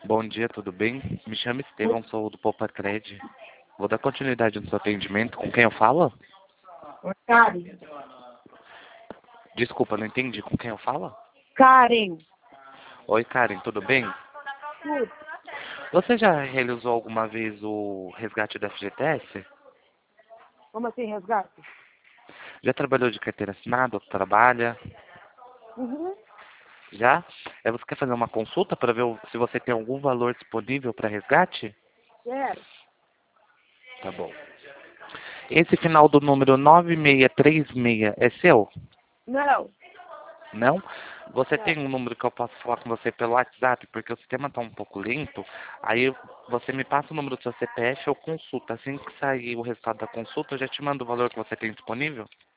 Bom dia, tudo bem? Me chamo Estevão, sou do Poupa Cred. Vou dar continuidade no seu atendimento. Com quem eu falo? Oi, Karen. Desculpa, não entendi. Com quem eu falo? Karen. Oi, Karen, tudo bem? Tudo. Você já realizou alguma vez o resgate do FGTS? Como assim, resgate? Já trabalhou de carteira assinada ou trabalha? Uhum. Já? Você quer fazer uma consulta para ver se você tem algum valor disponível para resgate? Quero. Tá bom. Esse final do número 9636 é seu? Não. Não? Você Não. tem um número que eu posso falar com você pelo WhatsApp, porque o sistema está um pouco lento. Aí você me passa o número do seu CPF, eu consulto. Assim que sair o resultado da consulta, eu já te mando o valor que você tem disponível.